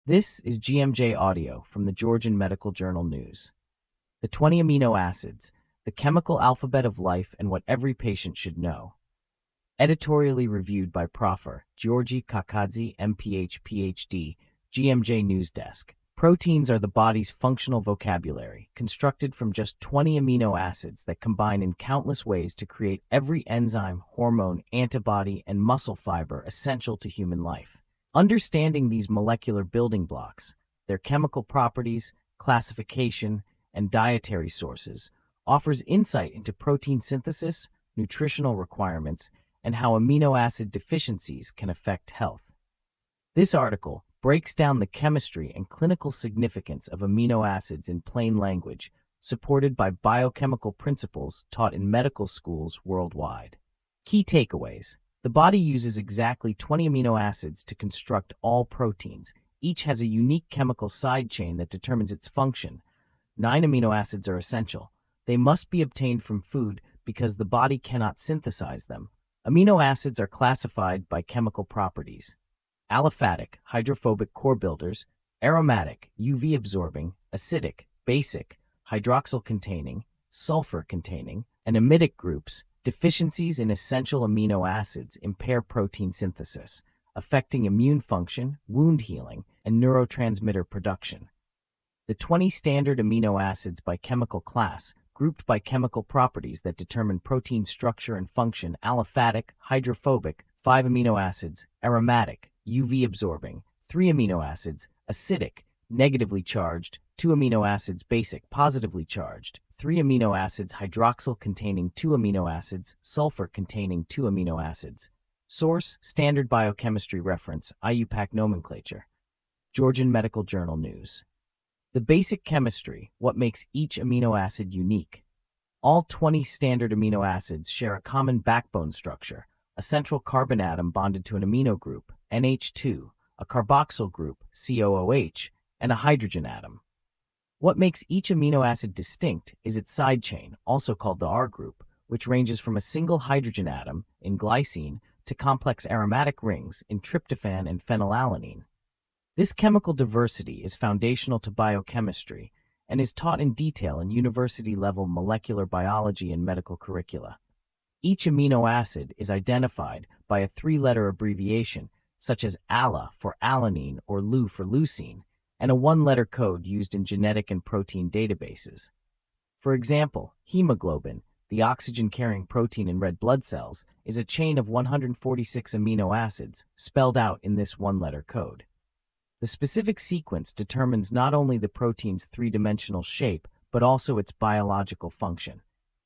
This is GMJ Audio from the Georgian Medical Journal News. The 20 amino acids, the chemical alphabet of life and what every patient should know. Editorially reviewed by Prof. Georgi Kakadze, MPH, PhD, GMJ News Desk. Proteins are the body's functional vocabulary, constructed from just 20 amino acids that combine in countless ways to create every enzyme, hormone, antibody, and muscle fiber essential to human life. Understanding these molecular building blocks, their chemical properties, classification, and dietary sources offers insight into protein synthesis, nutritional requirements, and how amino acid deficiencies can affect health. This article breaks down the chemistry and clinical significance of amino acids in plain language, supported by biochemical principles taught in medical schools worldwide. Key takeaways. The body uses exactly 20 amino acids to construct all proteins. Each has a unique chemical side chain that determines its function. 9 amino acids are essential. They must be obtained from food because the body cannot synthesize them. Amino acids are classified by chemical properties: aliphatic, hydrophobic core builders; aromatic, UV absorbing; acidic, basic, hydroxyl containing, sulfur containing; and amidic groups. Deficiencies in essential amino acids impair protein synthesis, affecting immune function, wound healing, and neurotransmitter production. The 20 standard amino acids by chemical class, grouped by chemical properties that determine protein structure and function: aliphatic, hydrophobic, 5 amino acids; aromatic, UV absorbing, 3 amino acids; acidic, negatively charged, 2 amino acids; basic, positively charged, 3 amino acids; hydroxyl containing 2 amino acids; sulfur containing 2 amino acids. Source: Standard Biochemistry Reference, IUPAC Nomenclature. Georgian Medical Journal News. The basic chemistry, what makes each amino acid unique. All 20 standard amino acids share a common backbone structure: a central carbon atom bonded to an amino group, NH2, a carboxyl group, COOH, and a hydrogen atom. What makes each amino acid distinct is its side chain, also called the R group, which ranges from a single hydrogen atom in glycine to complex aromatic rings in tryptophan and phenylalanine. This chemical diversity is foundational to biochemistry and is taught in detail in university-level molecular biology and medical curricula. Each amino acid is identified by a 3-letter abbreviation, such as ALA for alanine or LEU for leucine, and a 1-letter code used in genetic and protein databases. For example, hemoglobin, the oxygen-carrying protein in red blood cells, is a chain of 146 amino acids spelled out in this 1-letter code. The specific sequence determines not only the protein's 3-dimensional shape, but also its biological function.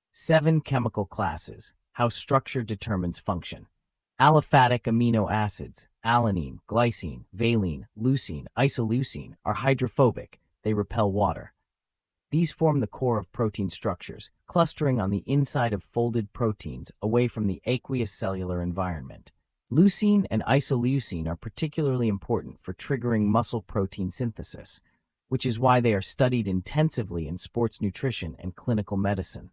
7 chemical classes. How structure determines function. Aliphatic amino acids, alanine, glycine, valine, leucine, isoleucine, are hydrophobic. They repel water. These form the core of protein structures, clustering on the inside of folded proteins away from the aqueous cellular environment. Leucine and isoleucine are particularly important for triggering muscle protein synthesis, which is why they are studied intensively in sports nutrition and clinical medicine.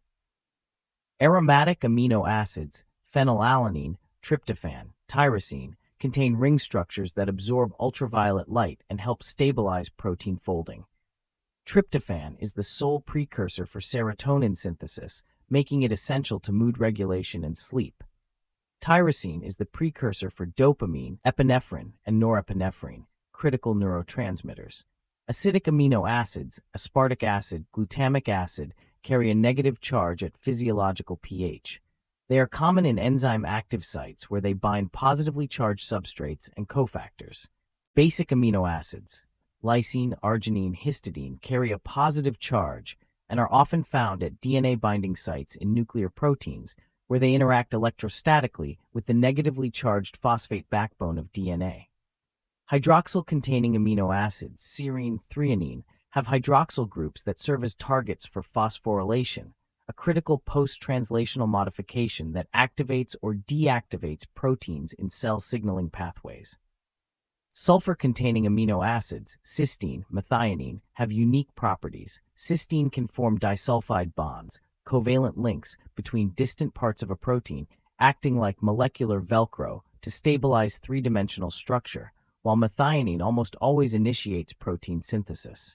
Aromatic amino acids, phenylalanine, tryptophan, tyrosine, contain ring structures that absorb ultraviolet light and help stabilize protein folding. Tryptophan is the sole precursor for serotonin synthesis, making it essential to mood regulation and sleep. Tyrosine is the precursor for dopamine, epinephrine, and norepinephrine, critical neurotransmitters. Acidic amino acids, aspartic acid, glutamic acid, carry a negative charge at physiological pH. They are common in enzyme active sites where they bind positively charged substrates and cofactors. Basic amino acids, lysine, arginine, histidine, carry a positive charge and are often found at DNA binding sites in nuclear proteins, where they interact electrostatically with the negatively charged phosphate backbone of DNA. Hydroxyl-containing amino acids, serine, threonine, have hydroxyl groups that serve as targets for phosphorylation, a critical post-translational modification that activates or deactivates proteins in cell signaling pathways. Sulfur-containing amino acids, cysteine, methionine, have unique properties. Cysteine can form disulfide bonds, covalent links between distant parts of a protein, acting like molecular Velcro to stabilize 3-dimensional structure, while methionine almost always initiates protein synthesis.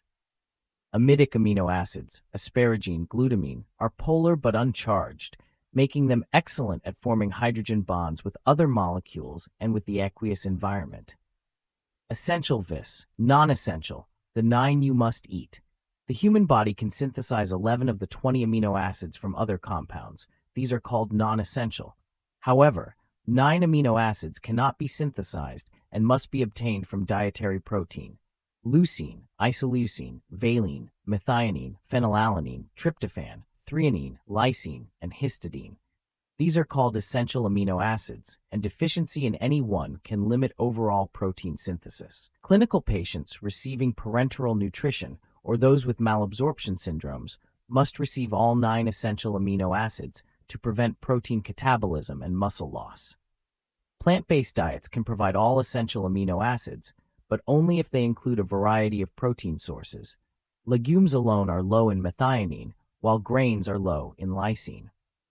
Amidic amino acids, asparagine, glutamine, are polar but uncharged, making them excellent at forming hydrogen bonds with other molecules and with the aqueous environment. Essential vis, non-essential, the 9 you must eat. The human body can synthesize 11 of the 20 amino acids from other compounds. These are called non-essential. However, 9 amino acids cannot be synthesized and must be obtained from dietary protein. Leucine, isoleucine, valine, methionine, phenylalanine, tryptophan, threonine, lysine, and histidine. These are called essential amino acids, and deficiency in any one can limit overall protein synthesis. Clinical patients receiving parenteral nutrition or those with malabsorption syndromes must receive all 9 essential amino acids to prevent protein catabolism and muscle loss. Plant-based diets can provide all essential amino acids, but only if they include a variety of protein sources. Legumes alone are low in methionine, while grains are low in lysine.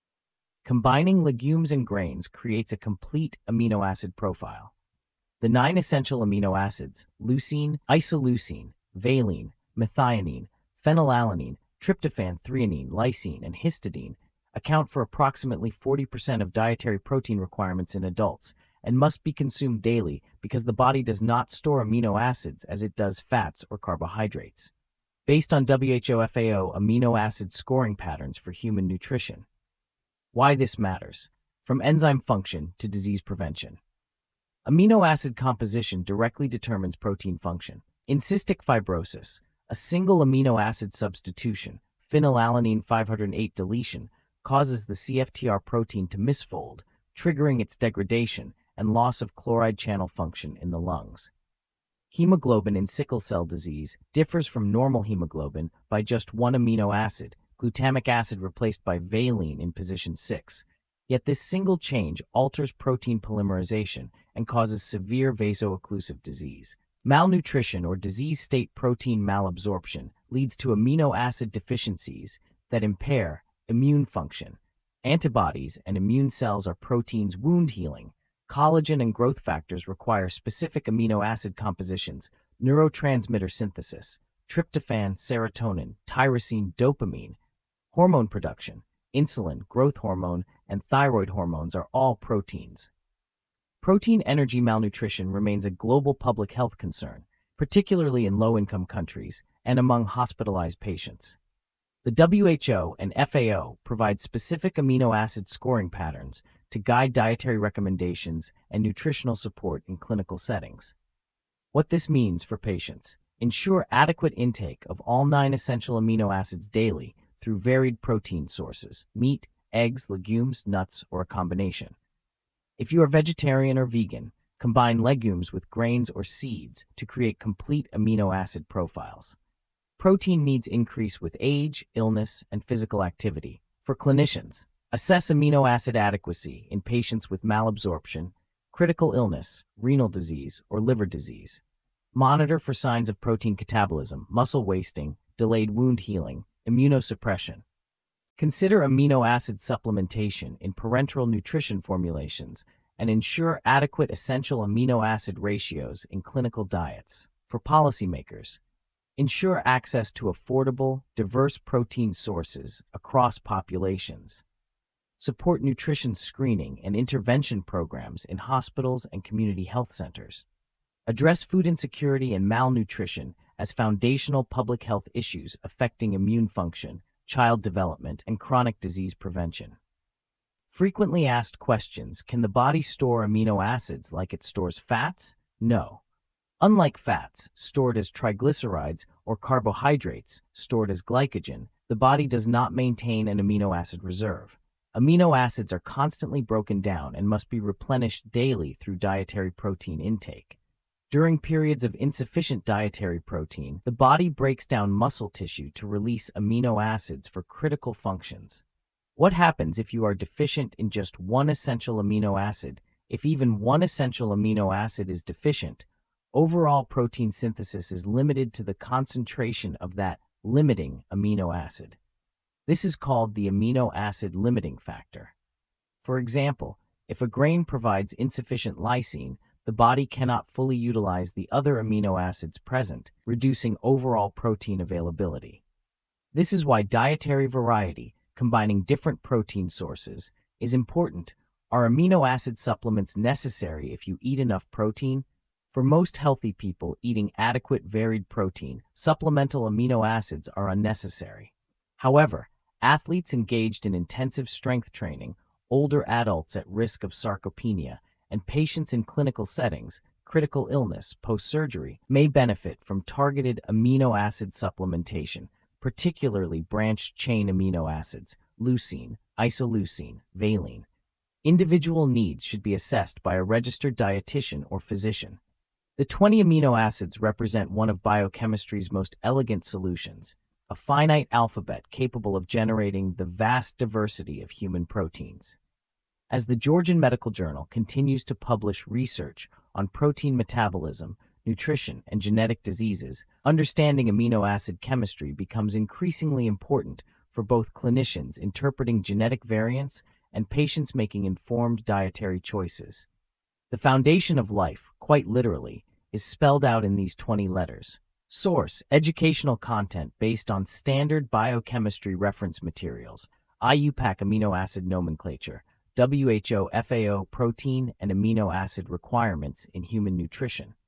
Combining legumes and grains creates a complete amino acid profile. The 9 essential amino acids, leucine, isoleucine, valine, methionine, phenylalanine, tryptophan, threonine, lysine, and histidine, account for approximately 40% of dietary protein requirements in adults and must be consumed daily because the body does not store amino acids as it does fats or carbohydrates. Based on WHO-FAO amino acid scoring patterns for human nutrition. Why this matters, from enzyme function to disease prevention. Amino acid composition directly determines protein function. In cystic fibrosis, a single amino acid substitution, phenylalanine 508 deletion, causes the CFTR protein to misfold, triggering its degradation and loss of chloride channel function in the lungs. Hemoglobin in sickle cell disease differs from normal hemoglobin by just one amino acid, glutamic acid replaced by valine in position 6. Yet this single change alters protein polymerization and causes severe vaso-occlusive disease. Malnutrition or disease state protein malabsorption leads to amino acid deficiencies that impair immune function. Antibodies and immune cells are proteins wound healing. Collagen and growth factors require specific amino acid compositions, neurotransmitter synthesis, tryptophan, serotonin, tyrosine, dopamine, hormone production, insulin, growth hormone, and thyroid hormones are all proteins. Protein energy malnutrition remains a global public health concern, particularly in low-income countries and among hospitalized patients. The WHO and FAO provide specific amino acid scoring patterns to guide dietary recommendations and nutritional support in clinical settings. What this means for patients: ensure adequate intake of all 9 essential amino acids daily through varied protein sources, meat, eggs, legumes, nuts, or a combination. If you are vegetarian or vegan, combine legumes with grains or seeds to create complete amino acid profiles. Protein needs increase with age, illness, and physical activity. For clinicians, assess amino acid adequacy in patients with malabsorption, critical illness, renal disease, or liver disease. Monitor for signs of protein catabolism, muscle wasting, delayed wound healing, immunosuppression. Consider amino acid supplementation in parenteral nutrition formulations and ensure adequate essential amino acid ratios in clinical diets. For policymakers, ensure access to affordable, diverse protein sources across populations. Support nutrition screening and intervention programs in hospitals and community health centers. Address food insecurity and malnutrition as foundational public health issues affecting immune function, child development, and chronic disease prevention. Frequently asked questions: can the body store amino acids like it stores fats? No. Unlike fats, stored as triglycerides, or carbohydrates, stored as glycogen, the body does not maintain an amino acid reserve. Amino acids are constantly broken down and must be replenished daily through dietary protein intake. During periods of insufficient dietary protein, the body breaks down muscle tissue to release amino acids for critical functions. What happens if you are deficient in just one essential amino acid? If even one essential amino acid is deficient, overall protein synthesis is limited to the concentration of that limiting amino acid. This is called the amino acid limiting factor. For example, if a grain provides insufficient lysine, the body cannot fully utilize the other amino acids present, reducing overall protein availability. This is why dietary variety, combining different protein sources, is important. Are amino acid supplements necessary if you eat enough protein? For most healthy people eating adequate varied protein, supplemental amino acids are unnecessary. However, athletes engaged in intensive strength training, older adults at risk of sarcopenia, and patients in clinical settings, critical illness, post-surgery, may benefit from targeted amino acid supplementation, particularly branched-chain amino acids, leucine, isoleucine, valine. Individual needs should be assessed by a registered dietitian or physician. The 20 amino acids represent one of biochemistry's most elegant solutions, a finite alphabet capable of generating the vast diversity of human proteins. As the Georgian Medical Journal continues to publish research on protein metabolism, nutrition, and genetic diseases, understanding amino acid chemistry becomes increasingly important for both clinicians interpreting genetic variants and patients making informed dietary choices. The foundation of life, quite literally, is spelled out in these 20 letters. Source: educational content based on standard biochemistry reference materials, IUPAC amino acid nomenclature, WHO FAO protein and amino acid requirements in human nutrition.